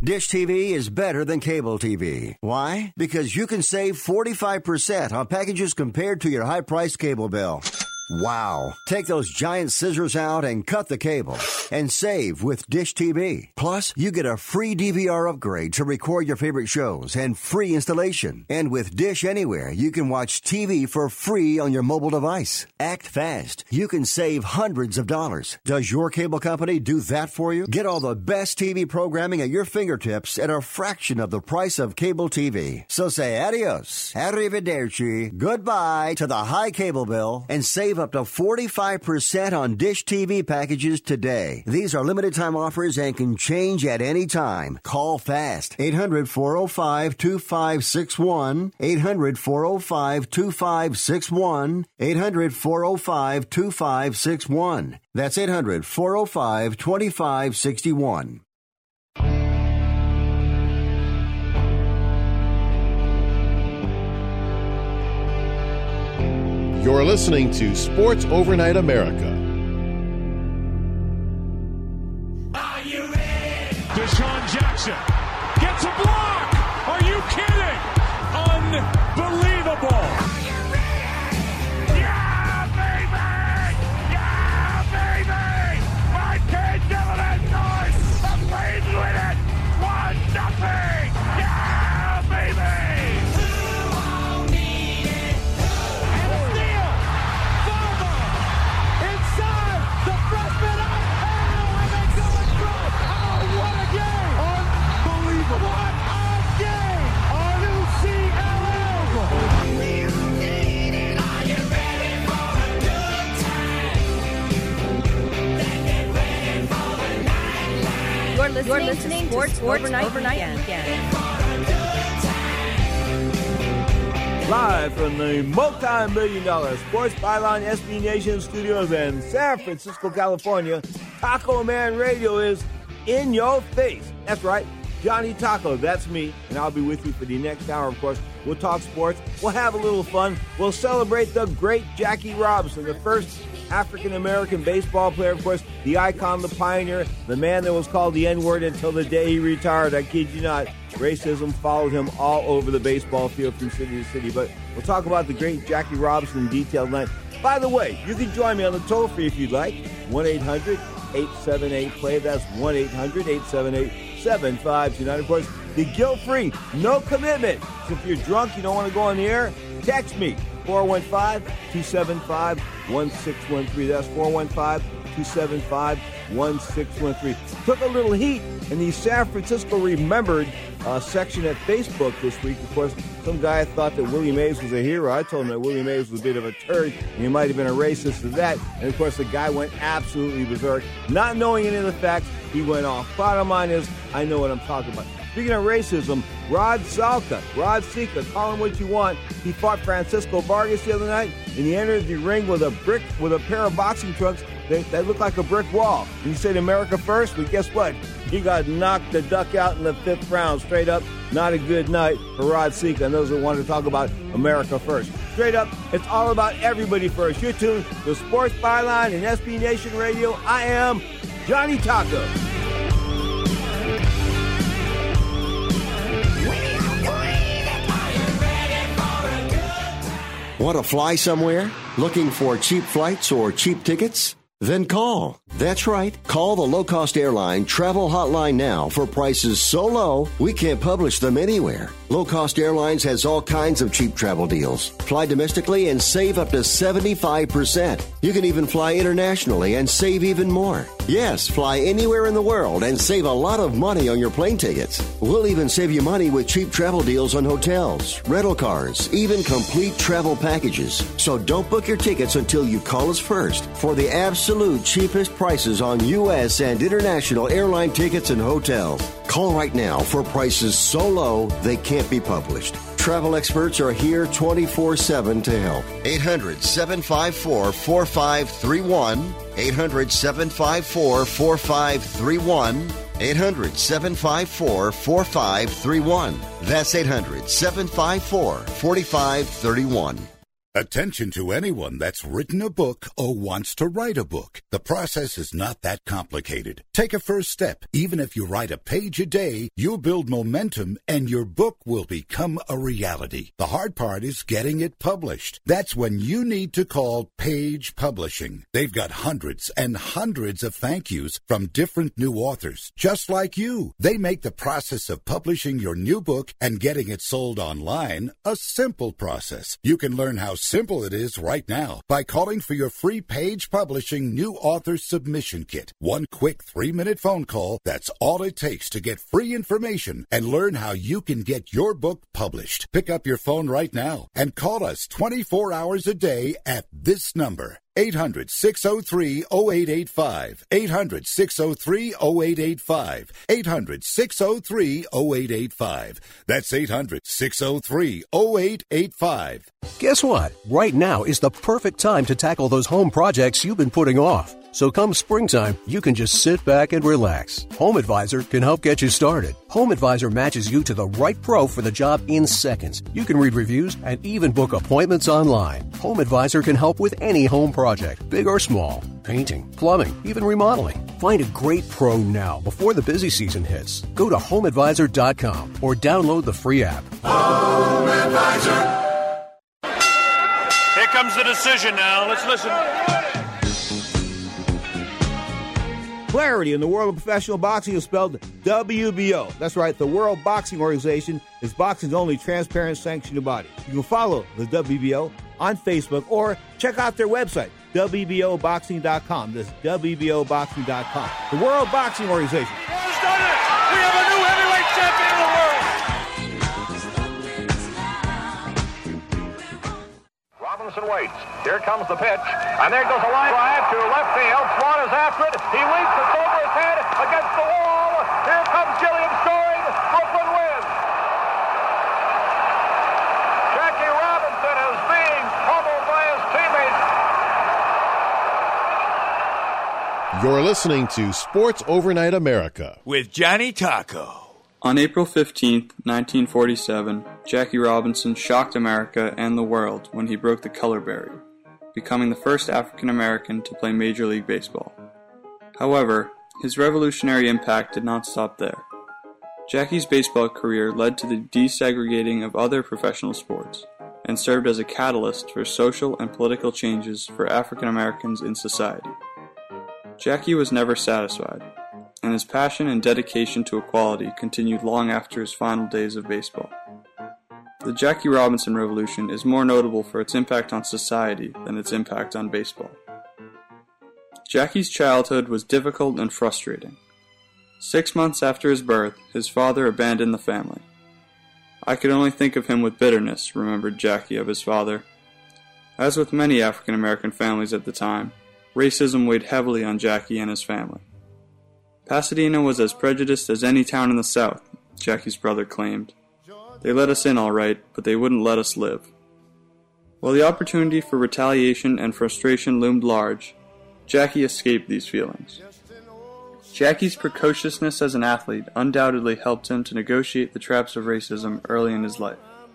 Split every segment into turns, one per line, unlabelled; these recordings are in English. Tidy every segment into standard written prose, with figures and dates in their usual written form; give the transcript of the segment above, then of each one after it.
Dish TV is better than cable TV. Why? Because you can save 45% on packages compared to your high-priced cable bill. Wow. Take those giant scissors out and cut the cable and save with Dish TV. Plus, you get a free DVR upgrade to record your favorite shows and free installation. And with Dish Anywhere, you can watch TV for free on your mobile device. Act fast. You can save hundreds of dollars. Does your cable company do that for you? Get all the best TV programming at your fingertips at a fraction of the price of cable TV. So say adios, arrivederci, goodbye to the high cable bill and save up to 45% on Dish TV packages today. These are limited time offers and can change at any time. Call fast. 800-405-2561. 800-405-2561. 800-405-2561. That's 800-405-2561.
You're listening to Sports Overnight America.
Are you ready? Deshaun Jackson gets a block. Are you kidding? Unbelievable. Are you ready? Yeah, baby! Yeah, baby! My kid Dylan North, the Flames win it. 1-0. Yeah, baby!
You're listening to Sports Overnight Weekend.
Live from the multi-million-dollar Sports Byline SB Nation studios in San Francisco, California, Taco Man Radio is in your face. That's right, Johnny Taco, that's me, and I'll be with you for the next hour, of course. We'll talk sports, we'll have a little fun, we'll celebrate the great Jackie Robinson, the first African-American baseball player, of course, the icon, the pioneer, the man that was called the N-word until the day he retired. I kid you not. Racism followed him all over the baseball field from city to city. But we'll talk about the great Jackie Robinson in detail tonight. By the way, you can join me on the toll-free if you'd like. 1-800-878-PLAY. That's 1-800-878-7529. Of course, the guilt-free, no commitment. So if you're drunk, you don't want to go on the air, text me. 415-275-1613. That's 415-275-1613. Took a little heat in the San Francisco Remembered section at Facebook this week. Of course, some guy thought that Willie Mays was a hero. I told him that Willie Mays was a bit of a turd, and he might have been a racist to that. And, of course, the guy went absolutely berserk. Not knowing any of the facts, he went off. Bottom line is, I know what I'm talking about. Speaking of racism, Rod Sika, call him what you want. He fought Francisco Vargas the other night, and he entered the ring with a pair of boxing trunks that looked like a brick wall. And he said America first, but guess what? He got knocked the duck out in the 5th round. Straight up, not a good night for Rod Sika and those that want to talk about America first. Straight up, it's all about everybody first. You're tuned to Sports Byline and SB Nation Radio. I am Johnny Taco.
Want to fly somewhere? Looking for cheap flights or cheap tickets? Then call. That's right. Call the low-cost airline travel hotline now for prices so low we can't publish them anywhere. Low Cost Airlines has all kinds of cheap travel deals. Fly domestically and save up to 75%. You can even fly internationally and save even more. Yes, fly anywhere in the world and save a lot of money on your plane tickets. We'll even save you money with cheap travel deals on hotels, rental cars, even complete travel packages. So don't book your tickets until you call us first for the absolute cheapest prices on U.S. and international airline tickets and hotels. Call right now for prices so low they can't be published. Travel experts are here 24/7 to help. 800-754-4531. 800-754-4531. 800-754-4531. That's 800-754-4531.
Attention to anyone that's written a book or wants to write a book. The process is not that complicated. Take a first step. Even if you write a page a day, you'll build momentum and your book will become a reality. The hard part is getting it published. That's when you need to call Page Publishing. They've got hundreds and hundreds of thank yous from different new authors, just like you. They make the process of publishing your new book and getting it sold online a simple process. You can learn how simple it is right now by calling for your free Page Publishing New Author Submission Kit. One quick 3-minute phone call, that's all it takes to get free information and learn how you can get your book published. Pick up your phone right now and call us 24 hours a day at this number. 800-603-0885. 800-603-0885. 800-603-0885. That's 800-603-0885.
Guess what? Right now is the perfect time to tackle those home projects you've been putting off. So come springtime, you can just sit back and relax. Home Advisor can help get you started. Home Advisor matches you to the right pro for the job in seconds. You can read reviews and even book appointments online. Home Advisor can help with any home project, big or small. Painting, plumbing, even remodeling. Find a great pro now before the busy season hits. Go to HomeAdvisor.com or download the free app.
Home Advisor. Here comes the decision now. Let's listen.
Clarity in the world of professional boxing is spelled WBO. That's right, the World Boxing Organization is boxing's only transparent sanctioned body. You can follow the WBO on Facebook or check out their website, WBOboxing.com. That's WBOboxing.com. The World Boxing Organization.
Has done it! We have a new heavyweight champion of the world!
Robinson waits. Here comes the pitch. And there goes a line drive to left field. Swan is after it. He leaps. It's over his head against the wall. Here comes Gilliam scoring. Brooklyn wins. Jackie Robinson is being pummeled by his teammates.
You're listening to Sports Overnight America
With Johnny Taco.
On April 15, 1947, Jackie Robinson shocked America and the world when he broke the color barrier, becoming the first African American to play Major League Baseball. However, his revolutionary impact did not stop there. Jackie's baseball career led to the desegregating of other professional sports and served as a catalyst for social and political changes for African Americans in society. Jackie was never satisfied, and his passion and dedication to equality continued long after his final days of baseball. The Jackie Robinson Revolution is more notable for its impact on society than its impact on baseball. Jackie's childhood was difficult and frustrating. 6 months after his birth, his father abandoned the family. "I could only think of him with bitterness," remembered Jackie of his father. As with many African American families at the time, racism weighed heavily on Jackie and his family. Pasadena was as prejudiced as any town in the South, Jackie's brother claimed. "They let us in all right, but they wouldn't let us live." While the opportunity for retaliation and frustration loomed large, Jackie escaped these feelings. Jackie's precociousness as an athlete undoubtedly helped him to negotiate the traps of racism early in his life.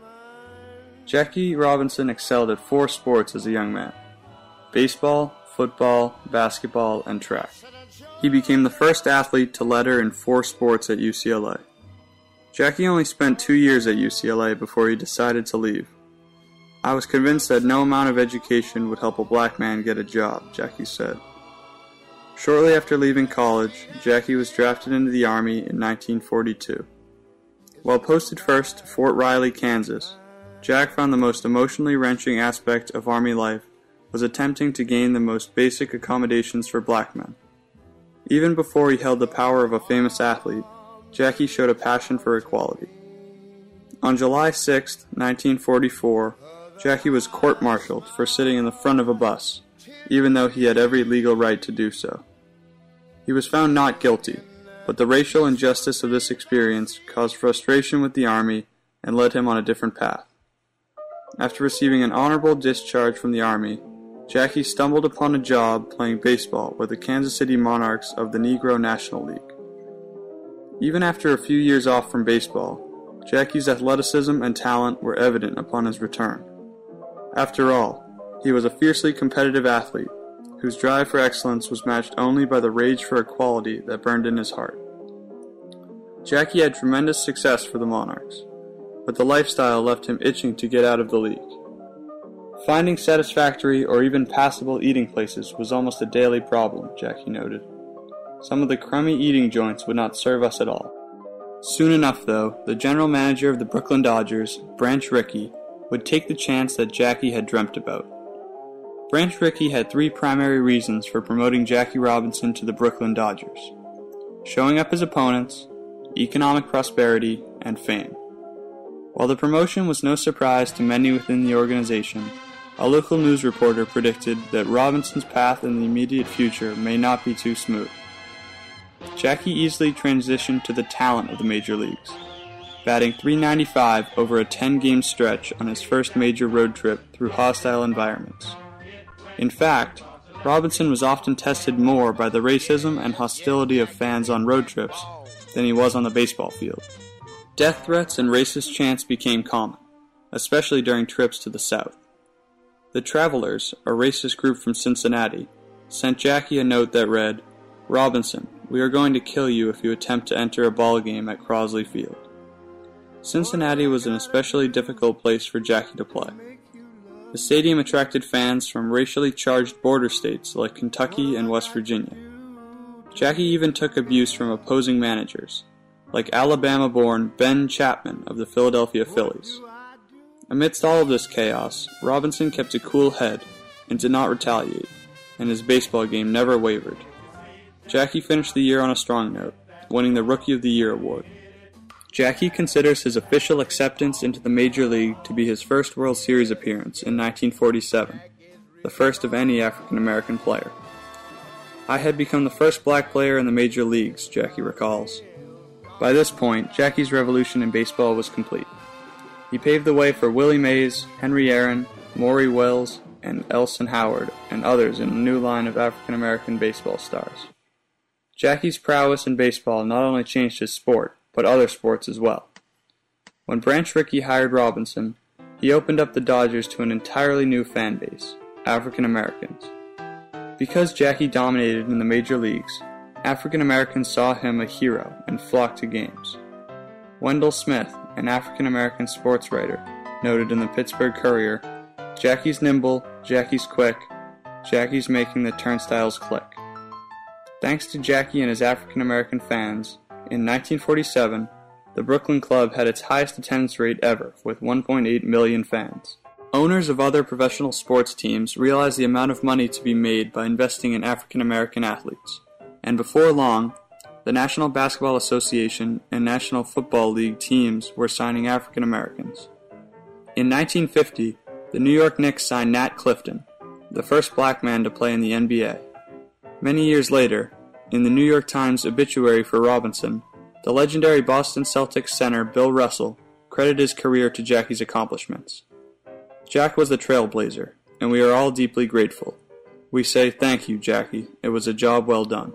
Jackie Robinson excelled at 4 sports as a young man: baseball, football, basketball, and track. He became the first athlete to letter in 4 sports at UCLA. Jackie only spent 2 years at UCLA before he decided to leave. "I was convinced that no amount of education would help a black man get a job," Jackie said. Shortly after leaving college, Jackie was drafted into the Army in 1942. While posted first to Fort Riley, Kansas, Jack found the most emotionally wrenching aspect of Army life was attempting to gain the most basic accommodations for black men. Even before he held the power of a famous athlete, Jackie showed a passion for equality. On July 6, 1944, Jackie was court-martialed for sitting in the front of a bus, even though he had every legal right to do so. He was found not guilty, but the racial injustice of this experience caused frustration with the Army and led him on a different path. After receiving an honorable discharge from the Army, Jackie stumbled upon a job playing baseball with the Kansas City Monarchs of the Negro National League. Even after a few years off from baseball, Jackie's athleticism and talent were evident upon his return. After all, he was a fiercely competitive athlete, whose drive for excellence was matched only by the rage for equality that burned in his heart. Jackie had tremendous success for the Monarchs, but the lifestyle left him itching to get out of the league. Finding satisfactory or even passable eating places was almost a daily problem, Jackie noted. Some of the crummy eating joints would not serve us at all. Soon enough, though, the general manager of the Brooklyn Dodgers, Branch Rickey, would take the chance that Jackie had dreamt about. Branch Rickey had 3 primary reasons for promoting Jackie Robinson to the Brooklyn Dodgers: showing up his opponents, economic prosperity, and fame. While the promotion was no surprise to many within the organization, a local news reporter predicted that Robinson's path in the immediate future may not be too smooth. Jackie easily transitioned to the talent of the major leagues, batting .395 over a 10-game stretch on his first major road trip through hostile environments. In fact, Robinson was often tested more by the racism and hostility of fans on road trips than he was on the baseball field. Death threats and racist chants became common, especially during trips to the South. The Travelers, a racist group from Cincinnati, sent Jackie a note that read, "Robinson, we are going to kill you if you attempt to enter a ball game at Crosley Field." Cincinnati was an especially difficult place for Jackie to play. The stadium attracted fans from racially charged border states like Kentucky and West Virginia. Jackie even took abuse from opposing managers, like Alabama-born Ben Chapman of the Philadelphia Phillies. Amidst all of this chaos, Robinson kept a cool head and did not retaliate, and his baseball game never wavered. Jackie finished the year on a strong note, winning the Rookie of the Year award. Jackie considers his official acceptance into the Major League to be his first World Series appearance in 1947, the first of any African-American player. "I had become the first black player in the major leagues," Jackie recalls. By this point, Jackie's revolution in baseball was complete. He paved the way for Willie Mays, Henry Aaron, Maury Wells, and Elson Howard, and others in a new line of African-American baseball stars. Jackie's prowess in baseball not only changed his sport, but other sports as well. When Branch Rickey hired Robinson, he opened up the Dodgers to an entirely new fan base, African Americans. Because Jackie dominated in the major leagues, African Americans saw him a hero and flocked to games. Wendell Smith, an African American sports writer, noted in the Pittsburgh Courier, "Jackie's nimble, Jackie's quick, Jackie's making the turnstiles click." Thanks to Jackie and his African American fans, in 1947, the Brooklyn Club had its highest attendance rate ever, with 1.8 million fans. Owners of other professional sports teams realized the amount of money to be made by investing in African American athletes, and before long, the National Basketball Association and National Football League teams were signing African Americans. In 1950, the New York Knicks signed Nat Clifton, the first black man to play in the NBA. Many years later, in the New York Times obituary for Robinson, the legendary Boston Celtics center Bill Russell credited his career to Jackie's accomplishments. "Jack was the trailblazer, and we are all deeply grateful. We say thank you, Jackie. It was a job well done."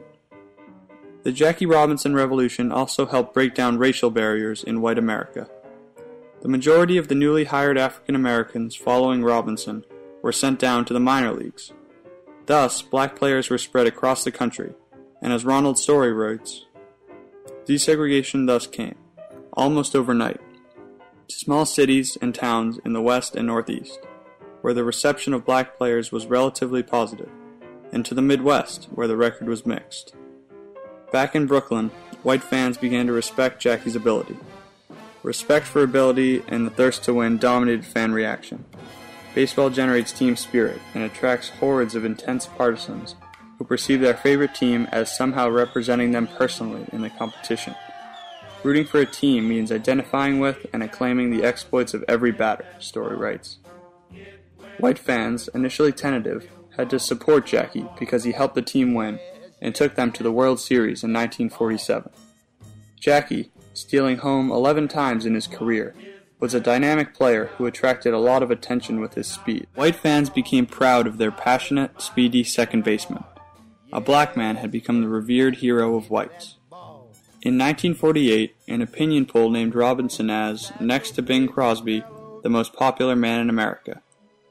The Jackie Robinson Revolution also helped break down racial barriers in white America. The majority of the newly hired African Americans following Robinson were sent down to the minor leagues. Thus, black players were spread across the country, and as Ronald Story writes, desegregation thus came, almost overnight, to small cities and towns in the West and Northeast, where the reception of black players was relatively positive, and to the Midwest, where the record was mixed. Back in Brooklyn, white fans began to respect Jackie's ability. Respect for ability and the thirst to win dominated fan reaction. Baseball generates team spirit and attracts hordes of intense partisans who perceive their favorite team as somehow representing them personally in the competition. Rooting for a team means identifying with and acclaiming the exploits of every batter, Story writes. White fans, initially tentative, had to support Jackie because he helped the team win and took them to the World Series in 1947. Jackie, stealing home 11 times in his career, was a dynamic player who attracted a lot of attention with his speed. White fans became proud of their passionate, speedy second baseman. A black man had become the revered hero of whites. In 1948, an opinion poll named Robinson as, next to Bing Crosby, the most popular man in America.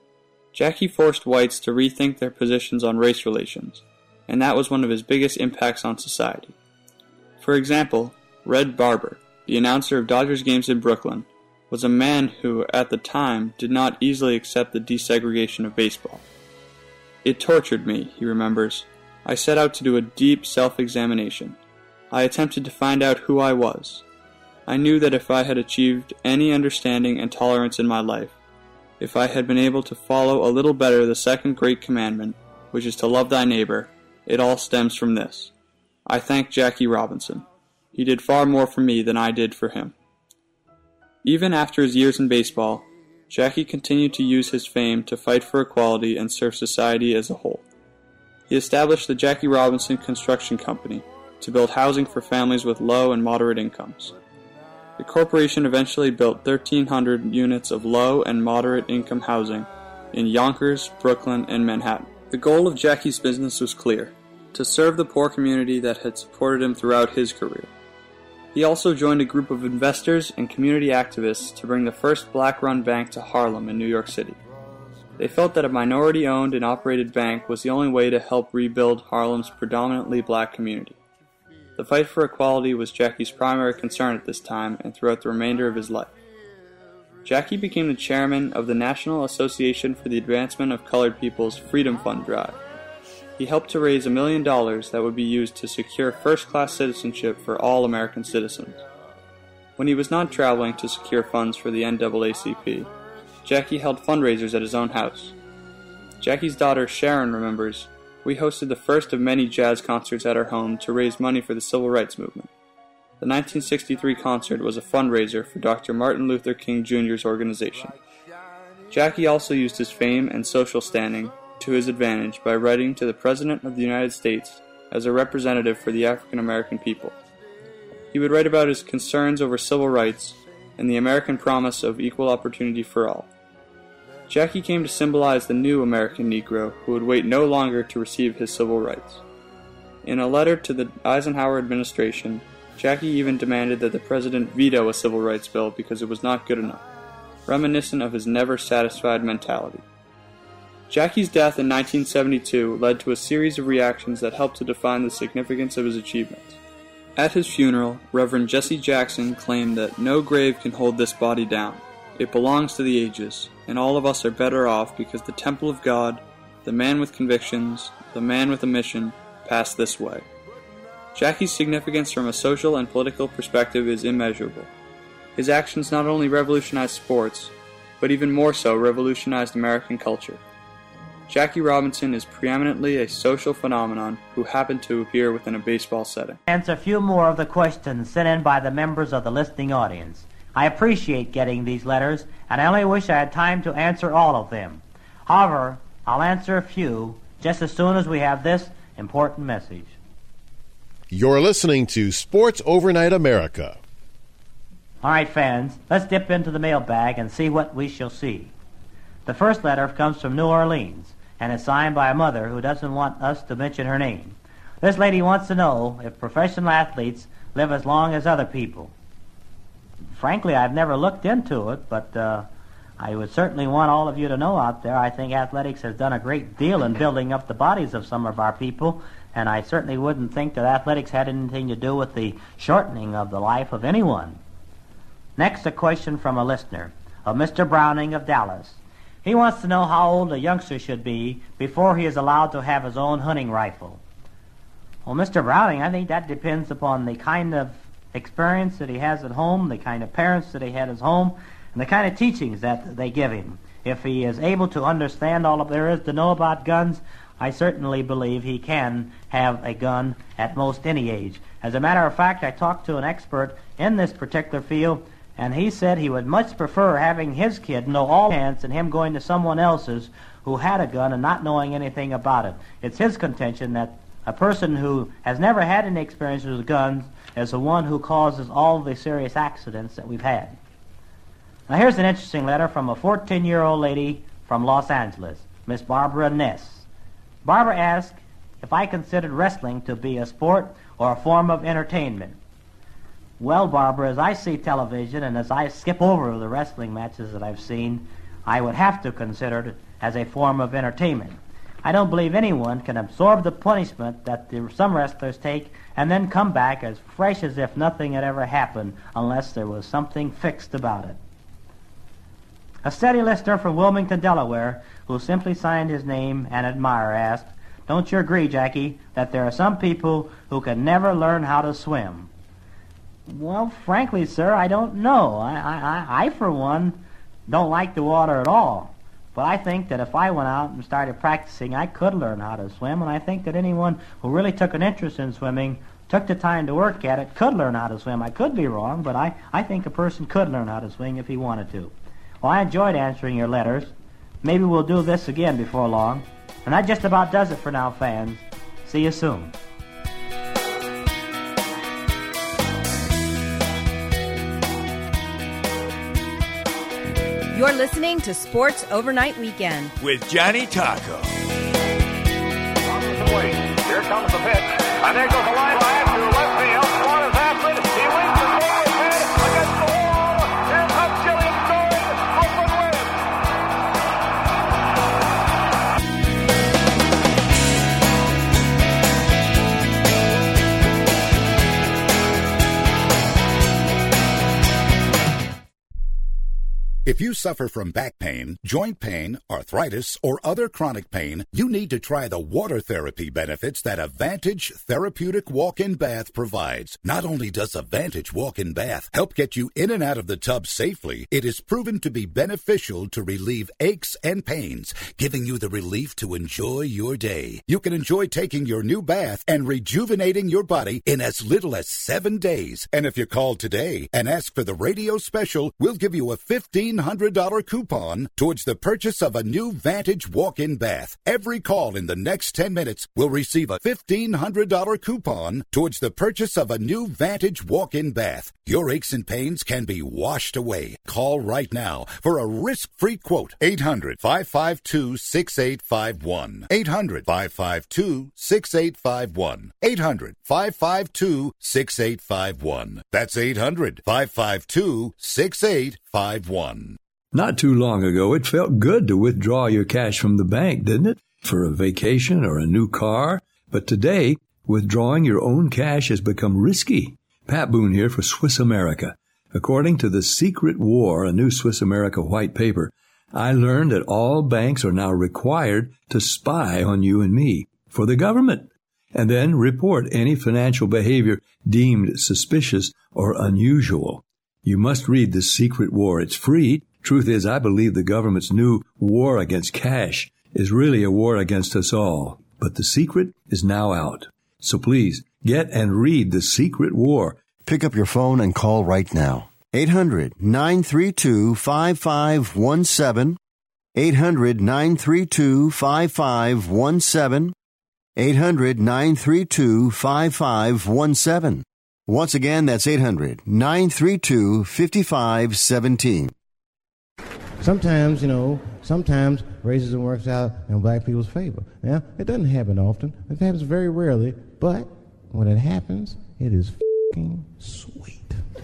Jackie forced whites to rethink their positions on race relations, and that was one of his biggest impacts on society. For example, Red Barber, the announcer of Dodgers games in Brooklyn, was a man who, at the time, did not easily accept the desegregation of baseball. "It tortured me," he remembers. "I set out to do a deep self-examination. I attempted to find out who I was. I knew that if I had achieved any understanding and tolerance in my life, if I had been able to follow a little better the second great commandment, which is to love thy neighbor, it all stems from this. I thank Jackie Robinson. He did far more for me than I did for him." Even after his years in baseball, Jackie continued to use his fame to fight for equality and serve society as a whole. He established the Jackie Robinson Construction Company to build housing for families with low and moderate incomes. The corporation eventually built 1,300 units of low and moderate income housing in Yonkers, Brooklyn, and Manhattan. The goal of Jackie's business was clear: to serve the poor community that had supported him throughout his career. He also joined a group of investors and community activists to bring the first black-run bank to Harlem in New York City. They felt that a minority-owned and operated bank was the only way to help rebuild Harlem's predominantly black community. The fight for equality was Jackie's primary concern at this time and throughout the remainder of his life. Jackie became the chairman of the National Association for the Advancement of Colored People's Freedom Fund drive. He helped to raise $1 million that would be used to secure first-class citizenship for all American citizens. When he was not traveling to secure funds for the NAACP, Jackie held fundraisers at his own house. Jackie's daughter Sharon remembers, "We hosted the first of many jazz concerts at our home to raise money for the Civil Rights Movement. The 1963 concert was a fundraiser for Dr. Martin Luther King Jr.'s organization." Jackie also used his fame and social standing to his advantage by writing to the President of the United States as a representative for the African American people. He would write about his concerns over civil rights and the American promise of equal opportunity for all. Jackie came to symbolize the new American Negro who would wait no longer to receive his civil rights. In a letter to the Eisenhower administration, Jackie even demanded that the president veto a civil rights bill because it was not good enough, reminiscent of his never-satisfied mentality. Jackie's death in 1972 led to a series of reactions that helped to define the significance of his achievements. At his funeral, Reverend Jesse Jackson claimed that no grave can hold this body down. It belongs to the ages, and all of us are better off because the temple of God, the man with convictions, the man with a mission, passed this way. Jackie's significance from a social and political perspective is immeasurable. His actions not only revolutionized sports, but even more so revolutionized American culture. Jackie Robinson is preeminently a social phenomenon who happened to appear within a baseball setting.
Answer a few more of the questions sent in by the members of the listening audience. I appreciate getting these letters, and I only wish I had time to answer all of them. However, I'll answer a few just as soon as we have this important message.
You're listening to Sports Overnight America.
All right, fans, let's dip into the mailbag and see what we shall see. The first letter comes from New Orleans and is signed by a mother who doesn't want us to mention her name. This lady wants to know if professional athletes live as long as other people. Frankly, I've never looked into it, but I would certainly want all of you to know out there, I think athletics has done a great deal in building up the bodies of some of our people, and I certainly wouldn't think that athletics had anything to do with the shortening of the life of anyone. Next, a question from a listener, of Mr. Browning of Dallas. He wants to know how old a youngster should be before he is allowed to have his own hunting rifle. Well, Mr. Browning, I think that depends upon the kind of experience that he has at home, the kind of parents that he had at home, and the kind of teachings that they give him. If he is able to understand all there is to know about guns, I certainly believe he can have a gun at most any age. As a matter of fact, I talked to an expert in this particular field, and he said he would much prefer having his kid know all the chance than him going to someone else's who had a gun and not knowing anything about it. It's his contention that a person who has never had any experience with guns is the one who causes all the serious accidents that we've had. Now here's an interesting letter from a 14-year-old lady from Los Angeles, Miss Barbara Ness. Barbara asked if I considered wrestling to be a sport or a form of entertainment. Well, Barbara, as I see television and as I skip over the wrestling matches that I've seen, I would have to consider as a form of entertainment. I don't believe anyone can absorb the punishment that some wrestlers take and then come back as fresh as if nothing had ever happened unless there was something fixed about it. A steady listener from Wilmington, Delaware, who simply signed his name and admirer, asked, "Don't you agree, Jackie, that there are some people who can never learn how to swim?" Well, frankly, sir, I don't know. I for one, don't like the water at all. But I think that if I went out and started practicing, I could learn how to swim, and I think that anyone who really took an interest in swimming, took the time to work at it, could learn how to swim. I could be wrong, but I think a person could learn how to swim if he wanted to. Well, I enjoyed answering your letters. Maybe we'll do this again before long. And that just about does it for now, fans. See you soon.
You're listening to Sports Overnight Weekend
with Johnny Taco.
Here comes the pitch, and there goes a line drive to left field. Swan is after it. He leaps it over his head against the wall. Here comes Jillian Story. Brooklyn wins.
If you suffer from back pain, joint pain, arthritis, or other chronic pain, you need to try the water therapy benefits that Avantage Therapeutic Walk-In Bath provides. Not only does Avantage Walk-In Bath help get you in and out of the tub safely, it is proven to be beneficial to relieve aches and pains, giving you the relief to enjoy your day. You can enjoy taking your new bath and rejuvenating your body in as little as 7 days. And if you call today and ask for the radio special, we'll give you a $1,500 coupon towards the purchase of a new Vantage walk-in bath. Every call in the next 10 minutes will receive a $1,500 coupon towards the purchase of a new Vantage walk-in bath. Your aches and pains can be washed away. Call right now for a risk-free quote. 800-552-6851. 800-552-6851. 800-552-6851. That's 800-552-6851.
Not too long ago, it felt good to withdraw your cash from the bank, didn't it? For a vacation or a new car. But today, withdrawing your own cash has become risky. Pat Boone here for Swiss America. According to The Secret War, a new Swiss America white paper, I learned that all banks are now required to spy on you and me for the government, and then report any financial behavior deemed suspicious or unusual. You must read The Secret War. It's free. Truth is, I believe the government's new war against cash is really a war against us all. But the secret is now out. So please, get and read The Secret War.
Pick up your phone and call right now. 800-932-5517. 800-932-5517. 800-932-5517. Once again, that's 800-932-5517.
Sometimes, sometimes racism works out in black people's favor. Now, it doesn't happen often. It happens very rarely. But when it happens, it is f***ing sweet.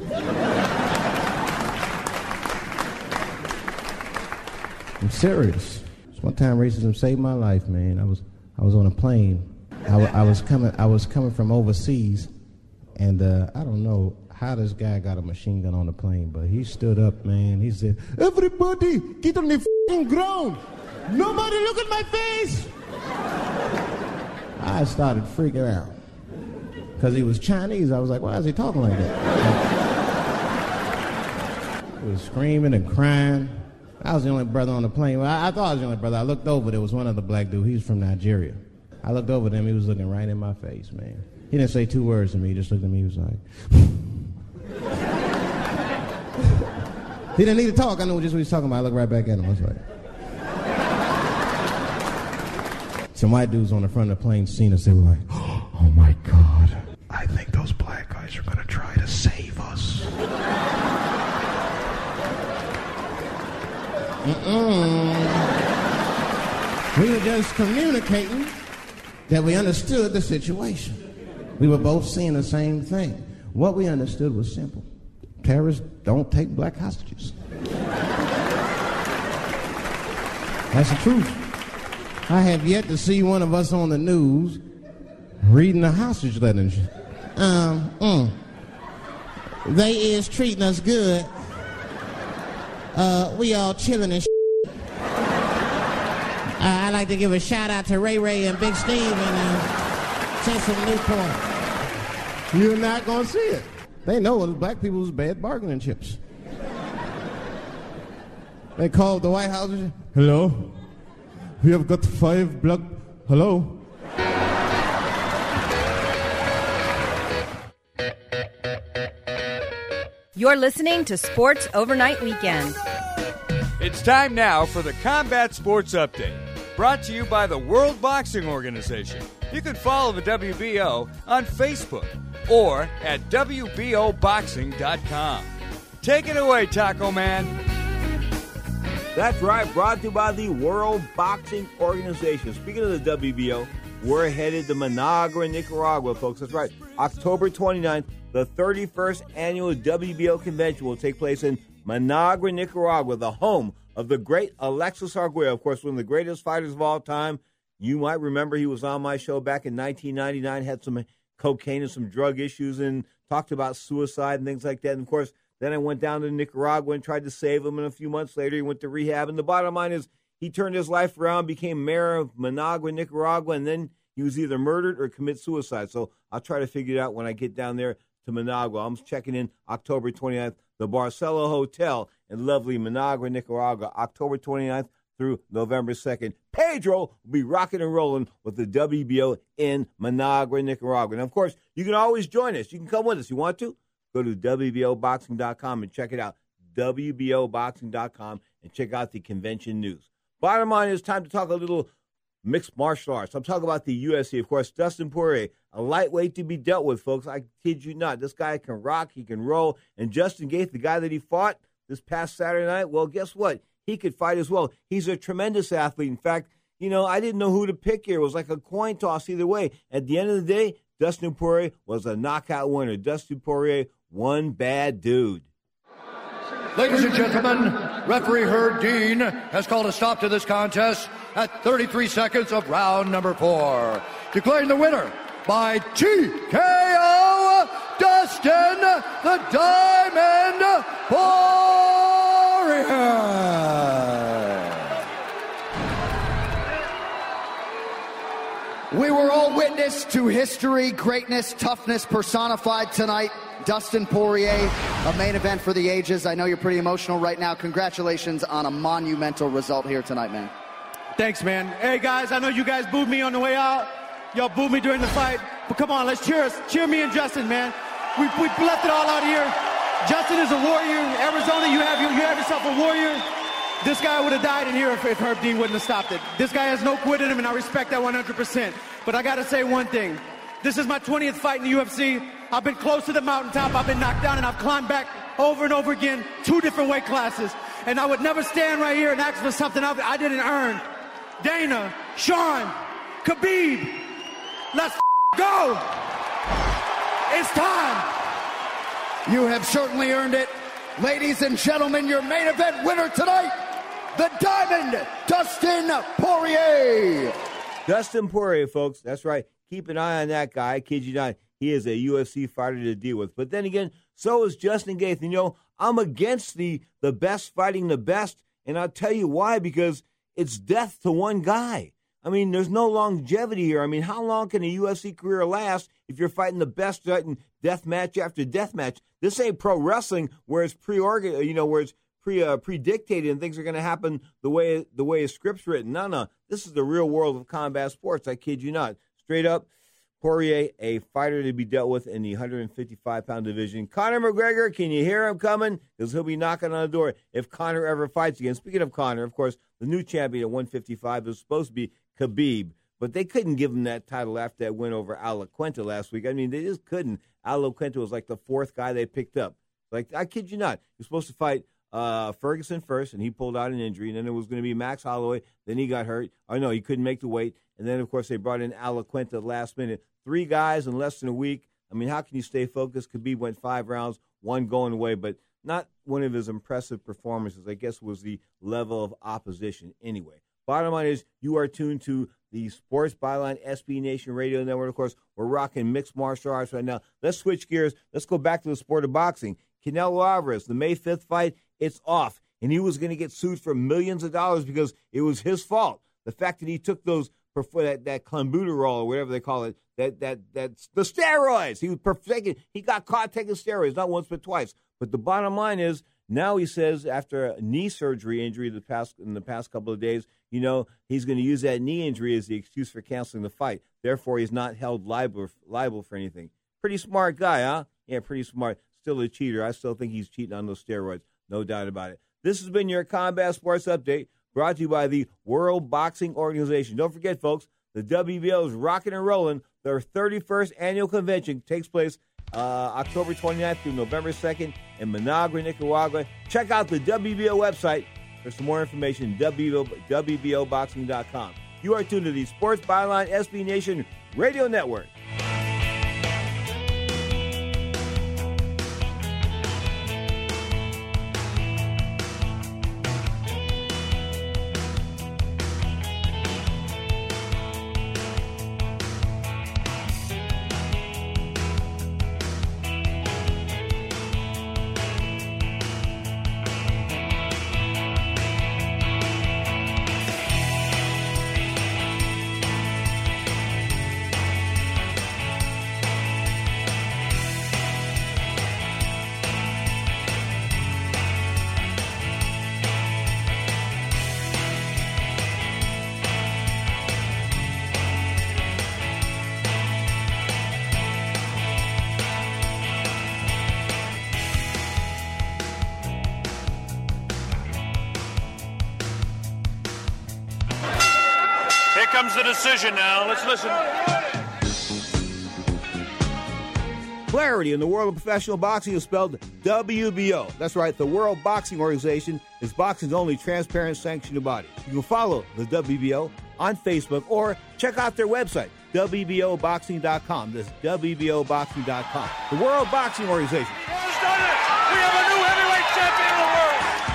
I'm serious. One time racism saved my life, man. I was on a plane. I was coming from overseas, and I don't know how this guy got a machine gun on the plane, but he stood up, man. He said, "Everybody, get on the f***ing ground. Nobody look at my face." I started freaking out. Because he was Chinese. I was like, why is he talking like that? He was screaming and crying. I was the only brother on the plane. Well, I thought I was the only brother. I looked over. There was one other black dude. He was from Nigeria. I looked over at him. He was looking right in my face, man. He didn't say two words to me. He just looked at me. He was like... He didn't need to talk. I knew just what he was talking about. I looked right back at him. I was like... Some white dudes on the front of the plane seen us. They were like, "Oh my God, I think those black guys are going to try to save us." We were just communicating that we understood the situation. We were both seeing the same thing. What we understood was simple. Terrorists don't take black hostages. That's the truth. I have yet to see one of us on the news reading a hostage letter. They is treating us good. We all chilling and I'd like to give a shout out to Ray Ray and Big Steve and send some Newport. You're not going to see it. They know it's black people's bad bargaining chips. They called the White House. Hello? We have got 5 black... Hello?
You're listening to Sports Overnight Weekend.
It's time now for the Combat Sports Update, brought to you by the World Boxing Organization. You can follow the WBO on Facebook or at WBOboxing.com. Take it away, Taco Man.
That's right, brought to you by the World Boxing Organization. Speaking of the WBO, we're headed to Managua, Nicaragua, folks. That's right, October 29th, the 31st annual WBO convention will take place in Managua, Nicaragua, the home of the great Alexis Arguello, of course, one of the greatest fighters of all time. You might remember he was on my show back in 1999, had some cocaine and some drug issues and talked about suicide and things like that. And, of course, then I went down to Nicaragua and tried to save him, and a few months later he went to rehab. And the bottom line is he turned his life around, became mayor of Managua, Nicaragua, and then he was either murdered or commit suicide. So I'll try to figure it out when I get down there to Managua. I'm checking in October 29th, the Barcelo Hotel in lovely Managua, Nicaragua, October 29th through November 2nd. Pedro will be rocking and rolling with the WBO in Managua, Nicaragua. And, of course, you can always join us. You can come with us. You want to? Go to WBOboxing.com and check it out. WBOboxing.com and check out the convention news. Bottom line is time to talk a little mixed martial arts. I'm talking about the UFC. Of course, Dustin Poirier, a lightweight to be dealt with, folks. I kid you not. This guy can rock. He can roll. And Justin Gaethje, the guy that he fought this past Saturday night, well, guess what? He could fight as well. He's a tremendous athlete. In fact, I didn't know who to pick here. It was like a coin toss either way. At the end of the day, Dustin Poirier was a knockout winner. Dustin Poirier, one bad dude.
Ladies and gentlemen, referee Herb Dean has called a stop to this contest at 33 seconds of round number 4. Declaring the winner by TKO, Dustin the Diamond Poirier.
We were all witness to history, greatness, toughness personified tonight. Dustin Poirier, a main event for the ages. I know you're pretty emotional right now. Congratulations on a monumental result here tonight, man.
Thanks, man. Hey, guys, I know you guys booed me on the way out. Y'all booed me during the fight. But come on, let's cheer us. Cheer me and Justin, man. We left it all out here. Justin is a warrior. Arizona, you have yourself a warrior. This guy would have died in here if Herb Dean wouldn't have stopped it. This guy has no quit in him, and I respect that 100%. But I got to say one thing. This is my 20th fight in the UFC. I've been close to the mountaintop. I've been knocked down, and I've climbed back over and over again, 2 different weight classes. And I would never stand right here and ask for something I didn't earn. Dana, Sean, Khabib, let's go. It's time.
You have certainly earned it. Ladies and gentlemen, your main event winner tonight, the Diamond, Dustin Poirier.
Dustin Poirier, folks. That's right. Keep an eye on that guy. I kid you not. He is a UFC fighter to deal with. But then again, so is Justin Gaethje. I'm against the best fighting the best, and I'll tell you why, because it's death to one guy. I mean, there's no longevity here. I mean, how long can a UFC career last if you're fighting the best fighting death match after death match? This ain't pro wrestling where it's where it's predictated and things are going to happen the way a script's written. No. This is the real world of combat sports. I kid you not. Straight up, Poirier, a fighter to be dealt with in the 155-pound division. Conor McGregor, can you hear him coming? Because he'll be knocking on the door if Conor ever fights again. Speaking of Conor, of course, the new champion at 155 is supposed to be Khabib, but they couldn't give him that title after that win over Al Iaquinta last week. I mean, they just couldn't. Al Iaquinta was like the 4th guy they picked up. Like, I kid you not. You're supposed to fight Ferguson first, and he pulled out an injury, and then it was going to be Max Holloway. Then he got hurt. Oh, no, he couldn't make the weight. And then, of course, they brought in Al Iaquinta last minute. 3 guys in less than a week. I mean, how can you stay focused? Khabib went 5 rounds, 1 going away, but not one of his impressive performances. I guess was the level of opposition anyway. Bottom line is you are tuned to the Sports Byline SB Nation Radio Network. Of course, we're rocking mixed martial arts right now. Let's switch gears. Let's go back to the sport of boxing. Canelo Alvarez, the May 5th fight, it's off. And he was going to get sued for millions of dollars because it was his fault. The fact that he took those, that clenbuterol or whatever they call it, that's the steroids. He got caught taking steroids, not once but twice. But the bottom line is, now he says after a knee surgery injury in the past couple of days, he's going to use that knee injury as the excuse for canceling the fight. Therefore, he's not held liable for anything. Pretty smart guy, huh? Yeah, pretty smart. Still a cheater. I still think he's cheating on those steroids. No doubt about it. This has been your Combat Sports Update, brought to you by the World Boxing Organization. Don't forget, folks, the WBO is rocking and rolling. Their 31st annual convention takes place October 29th through November 2nd in Managua, Nicaragua. Check out the WBO website for some more information, WBOboxing.com. You are tuned to the Sports Byline SB Nation Radio Network.
Comes the decision now. Let's listen.
Clarity in the world of professional boxing is spelled WBO. That's right, the World Boxing Organization is boxing's only transparent sanctioned body. You can follow the WBO on Facebook or check out their website, WBOboxing.com. That's WBOboxing.com. The World Boxing Organization.
Has done it. We have a new heavyweight champion of the world.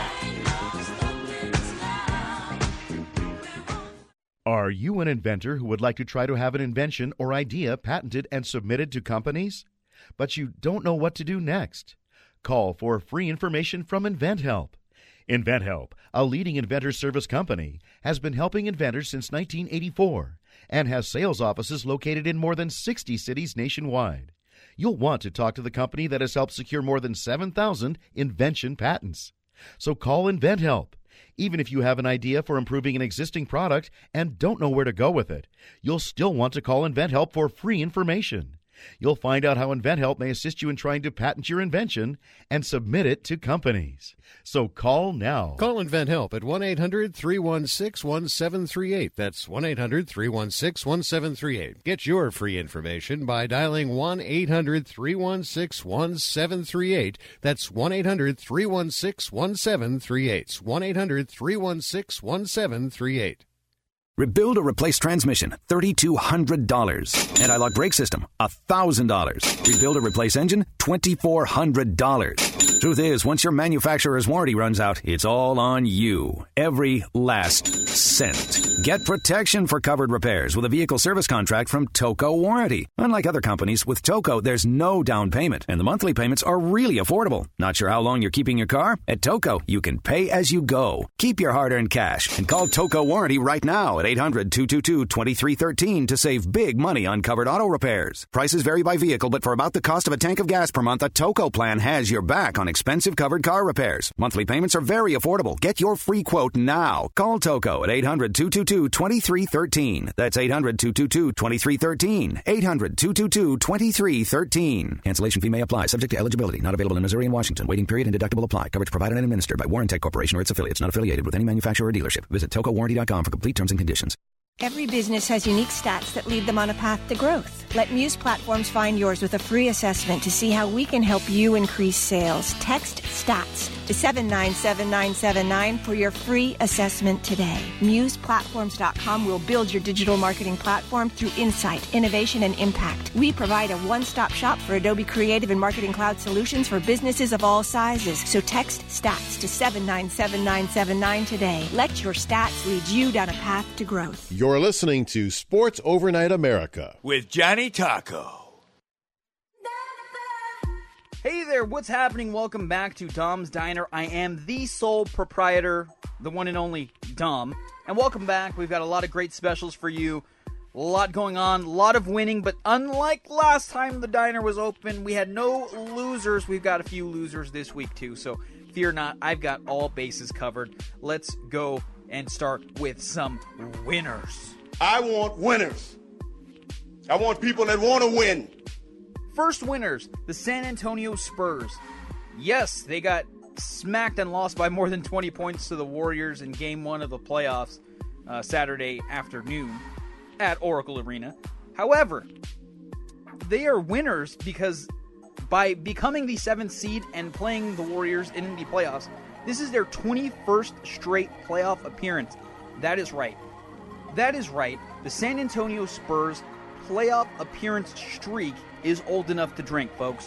Are you an inventor who would like to try to have an invention or idea patented and submitted to companies, but you don't know what to do next? Call for free information from InventHelp. InventHelp, a leading inventor service company, has been helping inventors since 1984 and has sales offices located in more than 60 cities nationwide. You'll want to talk to the company that has helped secure more than 7,000 invention patents. So call InventHelp. Even if you have an idea for improving an existing product and don't know where to go with it, you'll still want to call InventHelp for free information. You'll find out how InventHelp may assist you in trying to patent your invention and submit it to companies. So call now.
Call InventHelp at 1-800-316-1738. That's 1-800-316-1738. Get your free information by dialing 1-800-316-1738. That's 1-800-316-1738. 1-800-316-1738.
Rebuild or replace transmission, $3,200. Anti-lock brake system, $1,000. Rebuild or replace engine, $2,400. Truth is, once your manufacturer's warranty runs out, it's all on you. Every last cent. Get protection for covered repairs with a vehicle service contract from Toco Warranty. Unlike other companies, with Toco, there's no down payment, and the monthly payments are really affordable. Not sure how long you're keeping your car? At Toco, you can pay as you go. Keep your hard-earned cash and call Toco Warranty right now at 800-222-2313 to save big money on covered auto repairs. Prices vary by vehicle, but for about the cost of a tank of gas per month, a Toco plan has your back on expensive covered car repairs. Monthly payments are very affordable. Get your free quote now. Call Toco at 800-222-2313. That's 800-222-2313. 800-222-2313. Cancellation fee may apply. Subject to eligibility. Not available in Missouri and Washington. Waiting period and deductible apply. Coverage provided and administered by Warrantech Corporation or its affiliates. Not affiliated with any manufacturer or dealership. Visit TocoWarranty.com for complete terms and conditions.
Every business has unique stats that lead them on a path to growth. Let Muse Platforms find yours with a free assessment to see how we can help you increase sales. Text STATS to 797979 for your free assessment today. MusePlatforms.com will build your digital marketing platform through insight, innovation, and impact. We provide a one-stop shop for Adobe Creative and Marketing Cloud solutions for businesses of all sizes. So text STATS to 797979 today. Let your stats lead you down a path to growth.
You're listening to Sports Overnight America
with Johnny Taco.
Hey there, what's happening? Welcome back to Dom's Diner. I am the sole proprietor, the one and only Dom. And welcome back. We've got a lot of great specials for you. A lot going on, a lot of winning, but unlike last time the diner was open, we had no losers. We've got a few losers this week too, so fear not, I've got all bases covered. Let's go and start with some winners.
I want winners. I want people that want to win.
First winners, the San Antonio Spurs. Yes, they got smacked and lost by more than 20 points to the Warriors in Game 1 of the playoffs Saturday afternoon at Oracle Arena. However, they are winners because by becoming the 7th seed and playing the Warriors in the playoffs, this is their 21st straight playoff appearance. That is right. That is right. The San Antonio Spurs playoff appearance streak is old enough to drink, folks.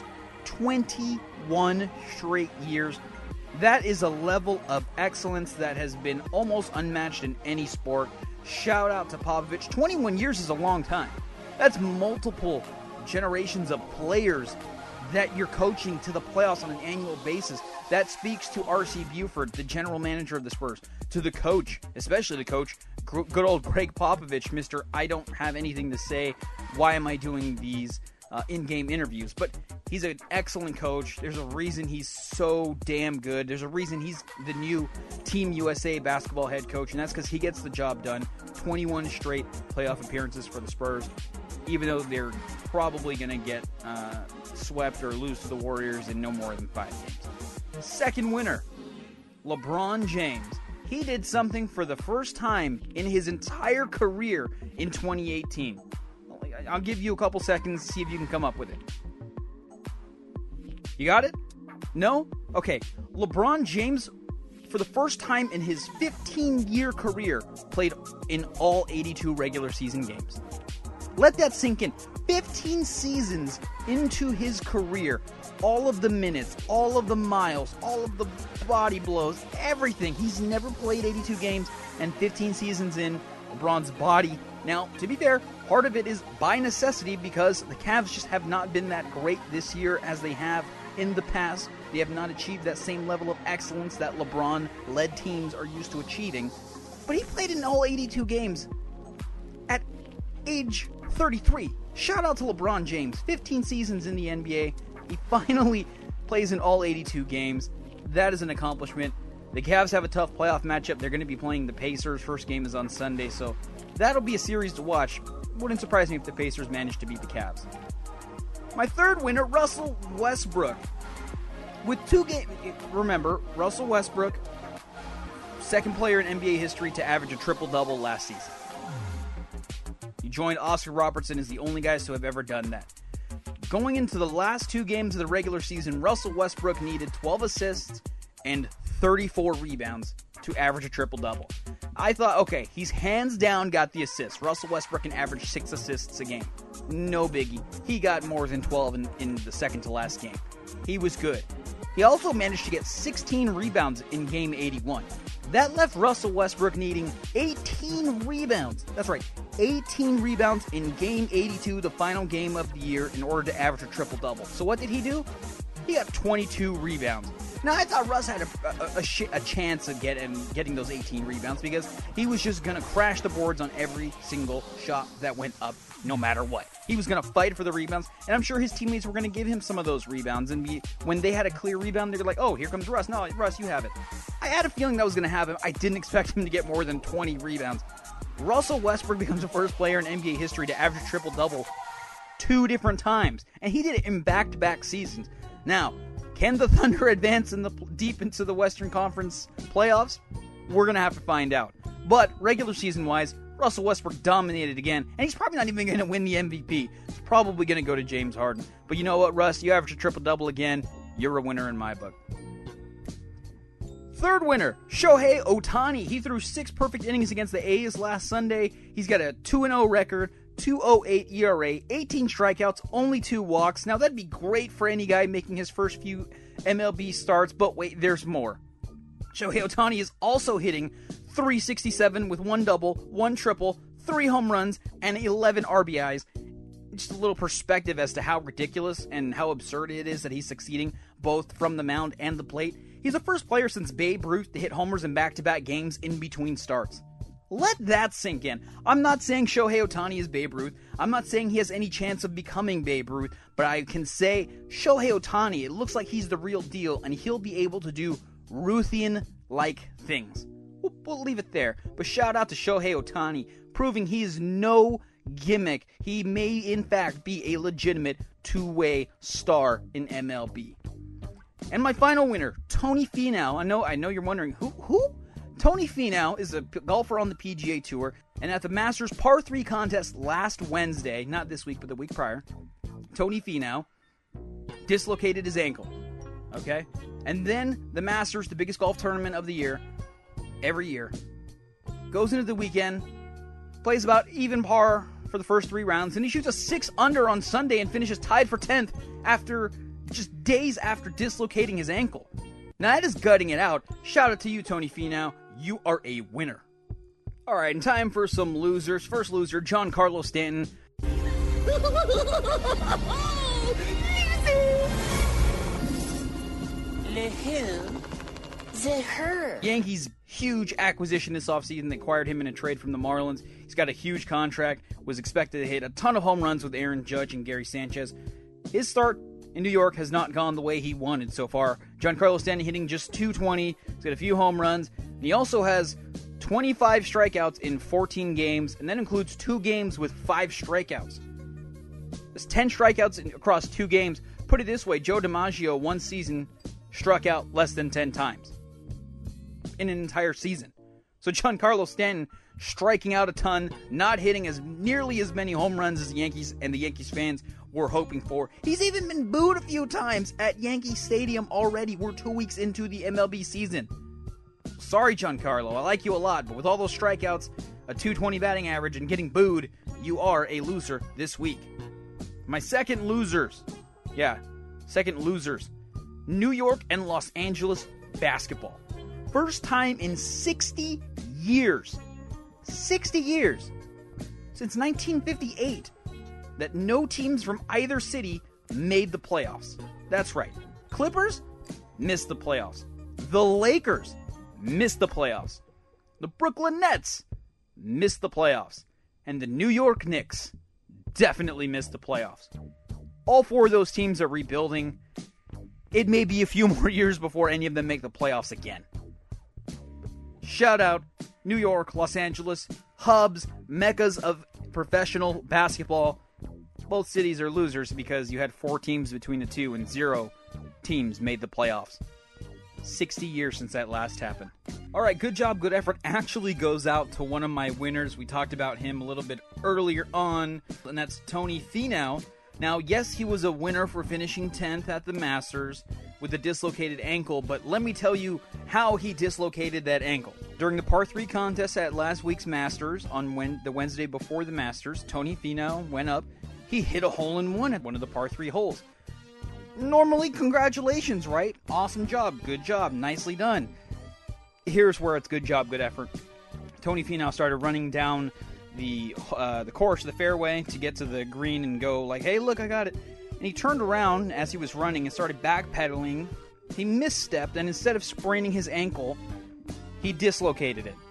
21 straight years. That is a level of excellence that has been almost unmatched in any sport. Shout out to Popovich. 21 years is a long time. That's multiple generations of players that you're coaching to the playoffs on an annual basis. That speaks to R.C. Buford, the general manager of the Spurs, to the coach, especially the coach, good old Greg Popovich, Mr. I don't have anything to say. Why am I doing these in-game interviews? But he's an excellent coach. There's a reason he's so damn good. There's a reason he's the new Team USA basketball head coach, and that's because he gets the job done. 21 straight playoff appearances for the Spurs, even though they're probably going to get swept or lose to the Warriors in no more than 5 games. Second winner, LeBron James. He did something for the first time in his entire career in 2018. I'll give you a couple seconds to see if you can come up with it. You got it? No? Okay. LeBron James, for the first time in his 15-year career, played in all 82 regular season games. Let that sink in. 15 seasons into his career, all of the minutes, all of the miles, all of the body blows, everything. He's never played 82 games, and 15 seasons in, LeBron's body. Now, to be fair, part of it is by necessity because the Cavs just have not been that great this year as they have in the past. They have not achieved that same level of excellence that LeBron-led teams are used to achieving. But he played in all 82 games at age 33. Shout out to LeBron James. 15 seasons in the NBA. He finally plays in all 82 games. That is an accomplishment. The Cavs have a tough playoff matchup. They're going to be playing the Pacers. First game is on Sunday, so that'll be a series to watch. Wouldn't surprise me if the Pacers managed to beat the Cavs. My third winner, Russell Westbrook. With 2 games, remember, Russell Westbrook, second player in NBA history to average a triple-double last season. He joined Oscar Robertson as the only guys to have ever done that. Going into the last 2 games of the regular season, Russell Westbrook needed 12 assists and 34 rebounds to average a triple-double. I thought, okay, he's hands down got the assists. Russell Westbrook can average 6 assists a game. No biggie. He got more than 12 in the second to last game. He was good. He also managed to get 16 rebounds in Game 81. That left Russell Westbrook needing 18 rebounds. That's right, 18 rebounds in Game 82, the final game of the year, in order to average a triple-double. So what did he do? He got 22 rebounds. Now, I thought Russ had a chance of getting those 18 rebounds because he was just going to crash the boards on every single shot that went up, no matter what. He was going to fight for the rebounds, and I'm sure his teammates were going to give him some of those rebounds. And when they had a clear rebound, they were like, oh, here comes Russ. No, Russ, you have it. I had a feeling that was going to happen. I didn't expect him to get more than 20 rebounds. Russell Westbrook becomes the first player in NBA history to average a triple-double 2 different times, and he did it in back-to-back seasons. Now, can the Thunder advance deep into the Western Conference playoffs? We're going to have to find out. But regular season-wise, Russell Westbrook dominated again, and he's probably not even going to win the MVP. It's probably going to go to James Harden. But you know what, Russ? You averaged a triple-double again. You're a winner in my book. Third winner, Shohei Ohtani. He threw 6 perfect innings against the A's last Sunday. He's got a 2-0 record, 2.08 ERA, 18 strikeouts, only 2 walks. Now, that'd be great for any guy making his first few MLB starts, but wait, there's more. Shohei Ohtani is also hitting .367 with 1 double, 1 triple, 3 home runs, and 11 RBIs. Just a little perspective as to how ridiculous and how absurd it is that he's succeeding both from the mound and the plate. He's the first player since Babe Ruth to hit homers in back-to-back games in between starts. Let that sink in. I'm not saying Shohei Ohtani is Babe Ruth. I'm not saying he has any chance of becoming Babe Ruth, but I can say Shohei Ohtani, it looks like he's the real deal, and he'll be able to do Ruthian-like things. We'll leave it there, but shout out to Shohei Ohtani, proving he is no gimmick. He may, in fact, be a legitimate two-way star in MLB. And my final winner, Tony Finau. I know you're wondering, who? Tony Finau is a golfer on the PGA Tour, and at the Masters Par 3 contest last Wednesday, not this week, but the week prior, Tony Finau dislocated his ankle, okay? And then the Masters, the biggest golf tournament of the year, every year, goes into the weekend, plays about even par for the first 3 rounds, and he shoots a 6-under on Sunday and finishes tied for 10th after just days after dislocating his ankle. Now that is gutting it out. Shout out to you, Tony Finau. You are a winner. All right, and time for some losers. First loser, Giancarlo Stanton. Yankees' huge acquisition this offseason. They acquired him in a trade from the Marlins. He's got a huge contract, was expected to hit a ton of home runs with Aaron Judge and Gary Sanchez. His start in New York has not gone the way he wanted so far. Giancarlo Stanton hitting just .220. He's got a few home runs. And he also has 25 strikeouts in 14 games, and that includes 2 games with 5 strikeouts. That's 10 strikeouts across 2 games. Put it this way, Joe DiMaggio, one season, struck out less than 10 times in an entire season. So Giancarlo Stanton striking out a ton, not hitting as nearly as many home runs as the Yankees and the Yankees fans were hoping for. He's even been booed a few times at Yankee Stadium already. We're 2 weeks into the MLB season. Sorry, Giancarlo, I like you a lot, but with all those strikeouts, a .220 batting average, and getting booed, you are a loser this week. My second losers. New York and Los Angeles basketball. First time in 60 years. 60 years. Since 1958. That no teams from either city made the playoffs. That's right. Clippers missed the playoffs. The Lakers missed the playoffs. The Brooklyn Nets missed the playoffs. And the New York Knicks definitely missed the playoffs. All 4 of those teams are rebuilding. It may be a few more years before any of them make the playoffs again. Shout out New York, Los Angeles, hubs, meccas of professional basketball. Both cities are losers because you had 4 teams between the two and 0 teams made the playoffs. 60 years since that last happened. All right, good job, good effort actually goes out to one of my winners. We talked about him a little bit earlier on, and that's Tony Finau. Now, yes, he was a winner for finishing 10th at the Masters with a dislocated ankle, but let me tell you how he dislocated that ankle. During the Par 3 contest at last week's Masters, on the Wednesday before the Masters, Tony Finau went up. He hit a hole-in-one at one of the Par 3 holes. Normally, congratulations, right? Awesome job, good job, nicely done. Here's where it's good job, good effort. Tony Finau started running down the course, the fairway, to get to the green and go like, hey, look, I got it. And he turned around as he was running and started backpedaling. He misstepped, and instead of spraining his ankle, he dislocated it.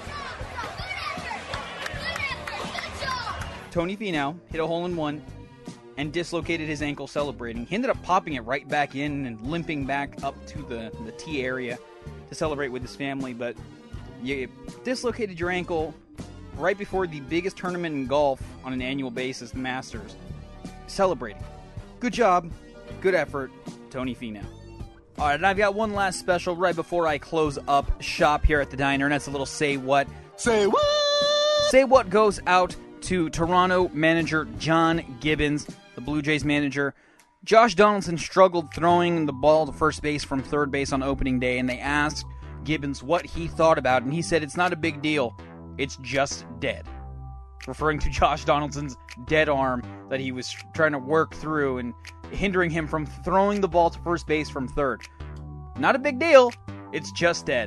Tony Finau hit a hole-in-one and dislocated his ankle celebrating. He ended up popping it right back in and limping back up to the tee area to celebrate with his family, but you dislocated your ankle right before the biggest tournament in golf on an annual basis, the Masters. Celebrating. Good job, good effort, Tony Finau. All right, and I've got one last special right before I close up shop here at the diner, and that's a little Say What.
Say what?
say what goes out to Toronto manager John Gibbons, the Blue Jays manager. Josh Donaldson struggled throwing the ball to first base from third base on opening day, and they asked Gibbons what he thought about it, and he said it's not a big deal. It's just dead. Referring to Josh Donaldson's dead arm that he was trying to work through and hindering him from throwing the ball to first base from third. Not a big deal. It's just dead.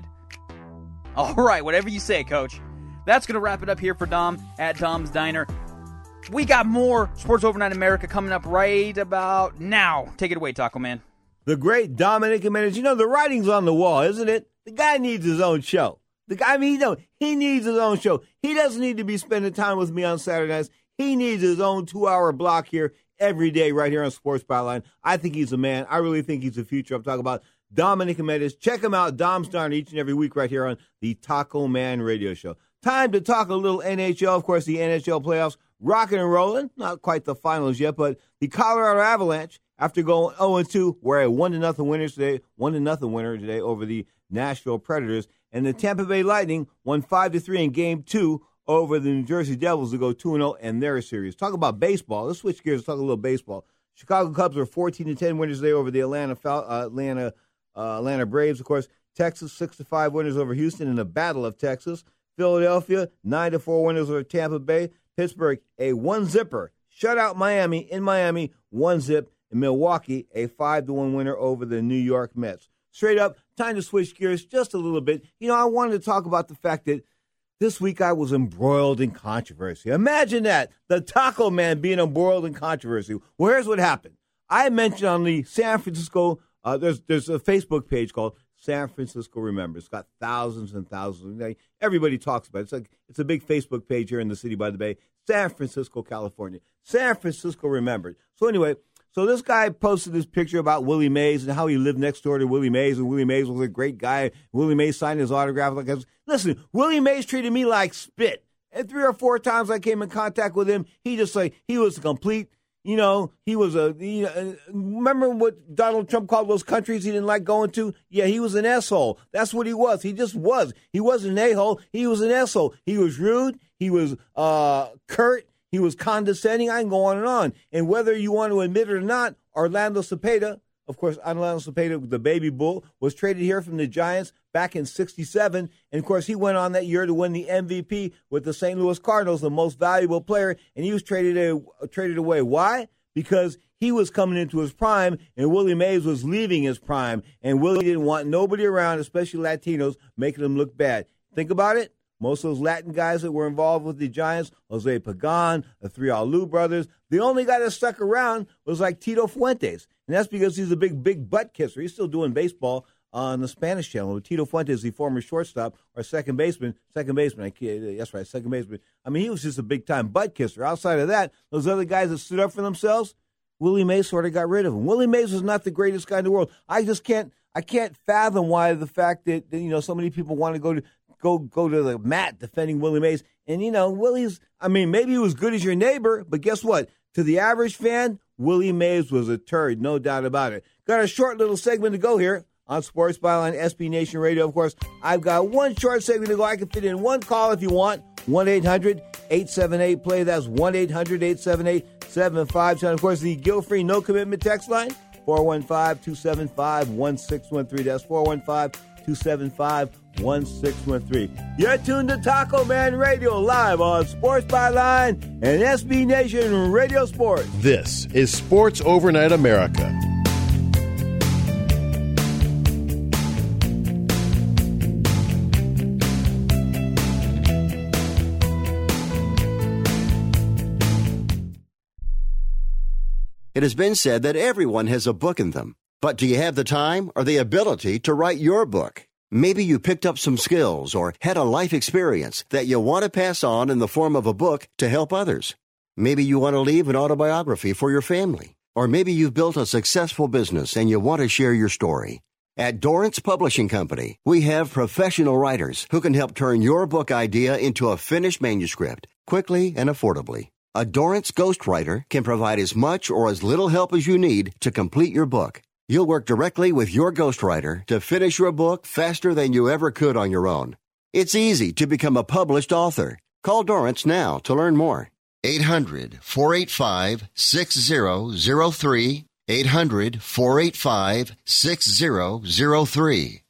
All right, whatever you say, Coach. That's going to wrap it up here for Dom at Dom's Diner. We got more Sports Overnight America coming up right about now. Take it away, Taco Man.
The great Dominic Jimenez. You know, the writing's on the wall, isn't it? The guy needs his own show. He needs his own show. He doesn't need to be spending time with me on Saturday nights. He needs his own 2-hour block here every day right here on Sports Byline. I think he's a man. I really think he's the future. I'm talking about Dominic Jimenez. Check him out, Dom's Diner, each and every week right here on the Taco Man Radio Show. Time to talk a little NHL. Of course, the NHL playoffs rocking and rolling. Not quite the finals yet, but the Colorado Avalanche, after going 0-2, were a 1-0 winner today over the Nashville Predators. And the Tampa Bay Lightning won 5-3 in Game 2 over the New Jersey Devils to go 2-0 in their series. Talk about baseball. Let's switch gears and talk a little baseball. Chicago Cubs were 14-10 winners today over the Atlanta Braves. Of course, Texas 6-5 winners over Houston in the Battle of Texas. Philadelphia 9-4 winners over Tampa Bay. Pittsburgh a 1-zipper shutout Miami in Miami 1-zip. In Milwaukee a 5-1 winner over the New York Mets. Straight up, time to switch gears just a little bit. You know, I wanted to talk about the fact that this week I was embroiled in controversy. Imagine that, the Taco Man being embroiled in controversy. Well, here's what happened. I mentioned on the San Francisco, there's a Facebook page called San Francisco Remembers. It's got thousands and thousands. Everybody talks about it. It's a big Facebook page here in the city by the bay. San Francisco, California. San Francisco Remembered. So anyway, this guy posted this picture about Willie Mays and how he lived next door to Willie Mays, and Willie Mays was a great guy. Willie Mays signed his autograph. Listen, Willie Mays treated me like spit. And 3 or 4 times I came in contact with him, he was a complete, remember what Donald Trump called those countries he didn't like going to? Yeah, he was an asshole. That's what he was. He just was. He wasn't an a-hole. He was an asshole. He was rude. He was curt. He was condescending. I can go on. And whether you want to admit it or not, Orlando Cepeda, of course, Orlando Cepeda, the baby bull, was traded here from the Giants back in '67. And, of course, he went on that year to win the MVP with the St. Louis Cardinals, the most valuable player, and he was traded away. Why? Because he was coming into his prime, and Willie Mays was leaving his prime. And Willie didn't want nobody around, especially Latinos, making him look bad. Think about it. Most of those Latin guys that were involved with the Giants, Jose Pagan, the 3 Alou brothers, the only guy that stuck around was like Tito Fuentes. And that's because he's a big butt kisser. He's still doing baseball on the Spanish channel. Tito Fuentes, the former shortstop or second baseman. That's right, second baseman. I mean, he was just a big-time butt kisser. Outside of that, those other guys that stood up for themselves, Willie Mays sort of got rid of him. Willie Mays was not the greatest guy in the world. I can't fathom why the fact that so many people want to go to the mat defending Willie Mays. And, Willie's, maybe he was good as your neighbor, but guess what? To the average fan, Willie Mays was a turd, no doubt about it. Got a short little segment to go here on Sports Byline, SB Nation Radio. Of course, I've got one short segment to go. I can fit in one call if you want. 1-800-878-PLAY. That's 1-800-878-7510. Of course, the guilt-free, no-commitment text line, 415-275-1613. That's 415-275-1613. You're tuned to Taco Man Radio live on Sports Byline and SB Nation Radio Sports.
This is Sports Overnight America.
It has been said that everyone has a book in them. But do you have the time or the ability to write your book? Maybe you picked up some skills or had a life experience that you want to pass on in the form of a book to help others. Maybe you want to leave an autobiography for your family. Or maybe you've built a successful business and you want to share your story. At Dorrance Publishing Company, we have professional writers who can help turn your book idea into a finished manuscript quickly and affordably. A Dorrance ghostwriter can provide as much or as little help as you need to complete your book. You'll work directly with your ghostwriter to finish your book faster than you ever could on your own. It's easy to become a published author. Call Dorrance now to learn more. 800-485-6003. 800-485-6003.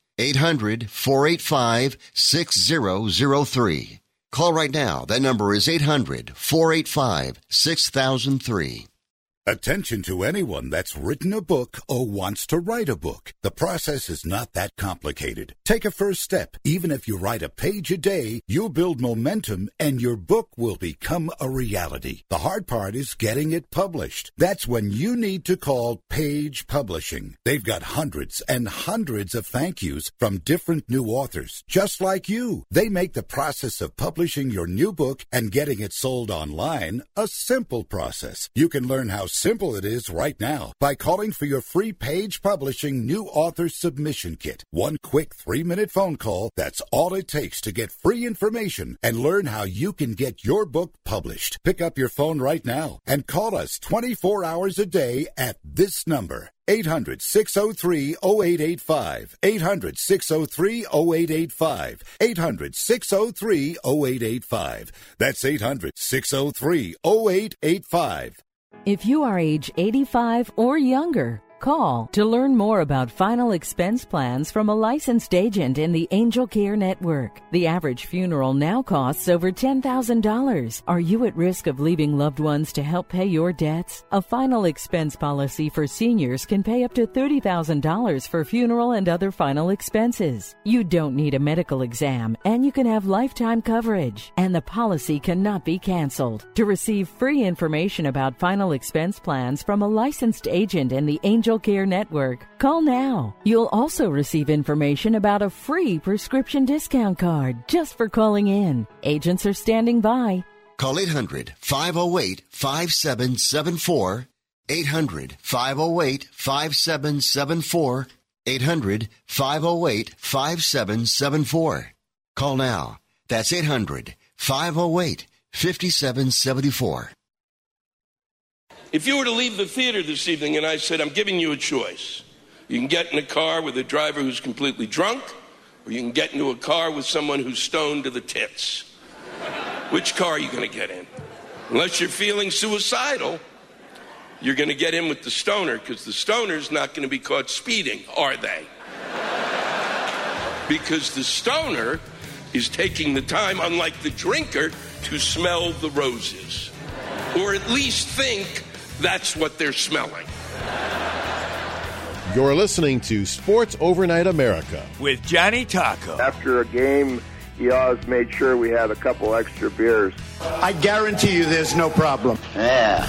800-485-6003. Call right now. That number is 800-485-6003.
Attention to anyone that's written a book or wants to write a book. The process is not that complicated. Take a first step. Even if you write a page a day, you'll build momentum and your book will become a reality. The hard part is getting it published. That's when you need to call Page Publishing. They've got hundreds and hundreds of thank yous from different new authors, just like you. They make the process of publishing your new book and getting it sold online a simple process. You can learn how simple it is right now by calling for your free Page Publishing New Author Submission Kit. One quick 3-minute phone call, that's all it takes to get free information and learn how you can get your book published. Pick up your phone right now and call us 24 hours a day at this number. 800-603-0885. 800-603-0885. 800-603-0885. That's 800-603-0885.
If you are age 85 or younger, call to learn more about final expense plans from a licensed agent in the Angel Care Network. The average funeral now costs over $10,000. Are you at risk of leaving loved ones to help pay your debts? A final expense policy for seniors can pay up to $30,000 for funeral and other final expenses. You don't need a medical exam, and you can have lifetime coverage, and the policy cannot be canceled. To receive free information about final expense plans from a licensed agent in the Angel Care Network, call now. You'll also receive information about a free prescription discount card just for calling in. Agents are standing by.
Call 800-508-5774. 800-508-5774. 800-508-5774. Call now. That's 800-508-5774.
If you were to leave the theater this evening and I said, I'm giving you a choice. You can get in a car with a driver who's completely drunk, or you can get into a car with someone who's stoned to the tits. Which car are you going to get in? Unless you're feeling suicidal, you're going to get in with the stoner, because the stoner's not going to be caught speeding, are they? Because the stoner is taking the time, unlike the drinker, to smell the roses. Or at least think that's what they're smelling.
You're listening to Sports Overnight America
with Johnny Taco.
After a game, he always made sure we had a couple extra beers.
I guarantee you there's no problem.
Yeah.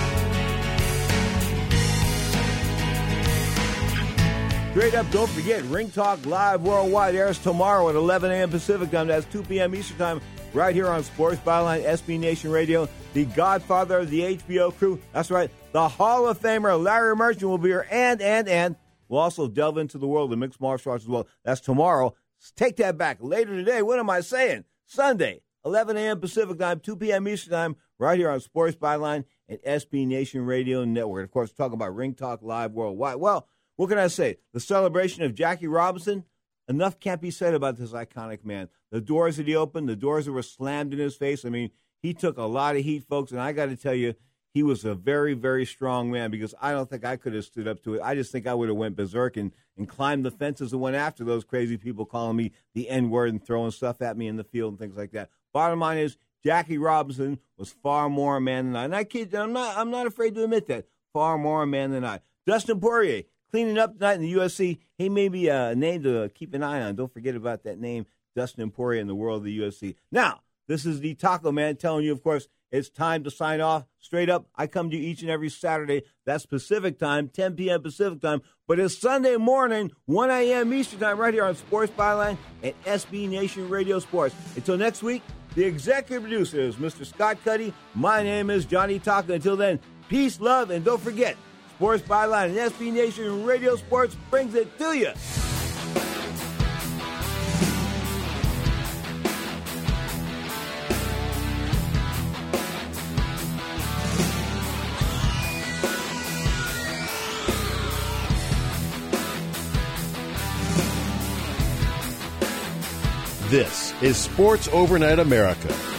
Straight up, don't forget, Ring Talk Live Worldwide airs tomorrow at 11 a.m. Pacific Time. That's 2 p.m. Eastern Time, right here on Sports Byline, SB Nation Radio. The godfather of the HBO crew. That's right, the Hall of Famer Larry Merchant will be here. And we'll also delve into the world of mixed martial arts as well. That's tomorrow. Take that back. Later today, what am I saying? Sunday, 11 a.m. Pacific Time, 2 p.m. Eastern Time, right here on Sports Byline and SB Nation Radio Network. Of course, talking about Ring Talk Live Worldwide. Well, what can I say? The celebration of Jackie Robinson, enough can't be said about this iconic man. The doors that he opened, the doors that were slammed in his face. I mean, he took a lot of heat, folks, and I got to tell you, he was a very, very strong man, because I don't think I could have stood up to it. I just think I would have went berserk and climbed the fences and went after those crazy people calling me the N-word and throwing stuff at me in the field and things like that. Bottom line is, Jackie Robinson was far more a man than I. And I kid you, I'm not afraid to admit that. Far more a man than I. Dustin Poirier, cleaning up tonight in the UFC. He may be a name to keep an eye on. Don't forget about that name, Dustin Poirier, in the world of the UFC. Now, this is the Taco Man telling you, of course, it's time to sign off. Straight up, I come to you each and every Saturday. That's Pacific time, 10 p.m. Pacific time. But it's Sunday morning, 1 a.m. Eastern time, right here on Sports Byline and SB Nation Radio Sports. Until next week, the executive producer is Mr. Scott Cuddy. My name is Johnny Taco. Until then, peace, love, and don't forget, Sports Byline and SB Nation Radio Sports brings it to you.
This is Sports Overnight America.